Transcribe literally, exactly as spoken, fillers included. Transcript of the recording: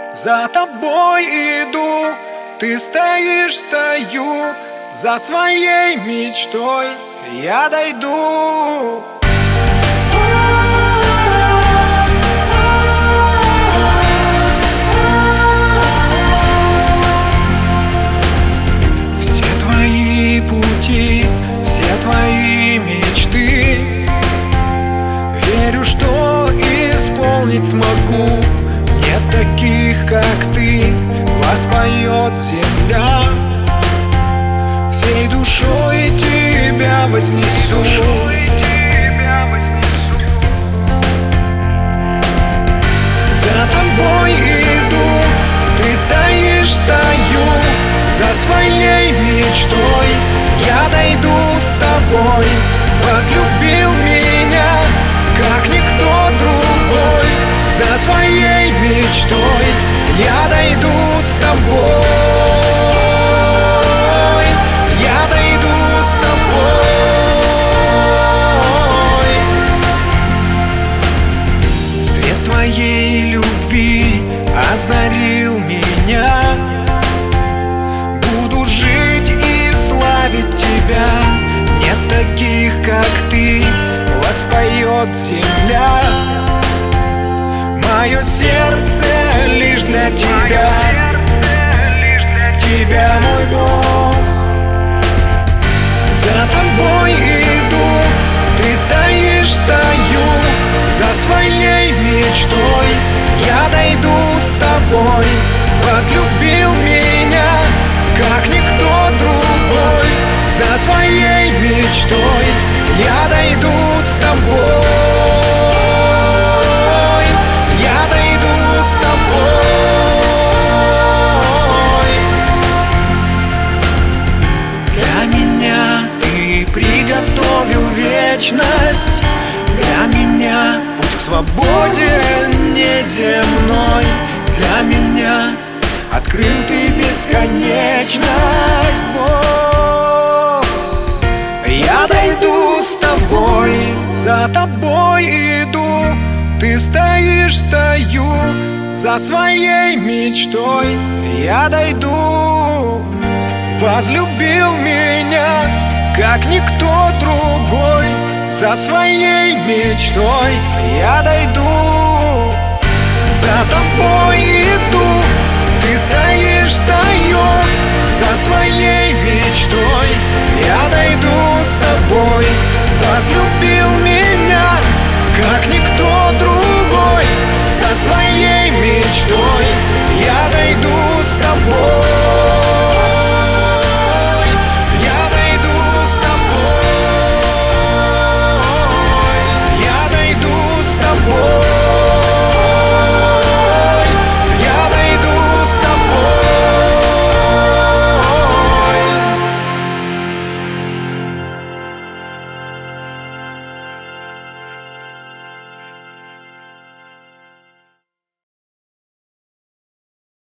За тобой иду, ты стоишь, стою, за своей мечтой я дойду. Все твои пути, все твои мечты, верю, что исполнить смогу. Нет таких, как ты, воспоет земля. Всей душой тебя вознесу. За тобой иду, ты стоишь, стою, за своей мечтой я дойду с тобой. Возлюбил меня, как никто другой, за своей мечтой я дойду с тобой. Я дойду с тобой. Свет твоей любви озарил меня. Буду жить и славить тебя. Нет таких, как ты, воспоет земля. Мое сердце лишь для тебя, тебя, мой Бог. За тобой иду, ты стоишь, стою, за своей мечтой я дойду с тобой. Возлюбил меня, как никто другой, за своей мечтой я дойду с тобой. Для меня путь к свободе неземной. Для меня открыл ты бесконечность. О, я дойду с тобой, за тобой иду, ты стоишь, стою, за своей мечтой я дойду. Возлюбил меня, как никто другой, за своей мечтой я дойду. За тобой иду, ты стоишь, стою, за своей мечтой я дойду с тобой. Возлюбил меня, как никто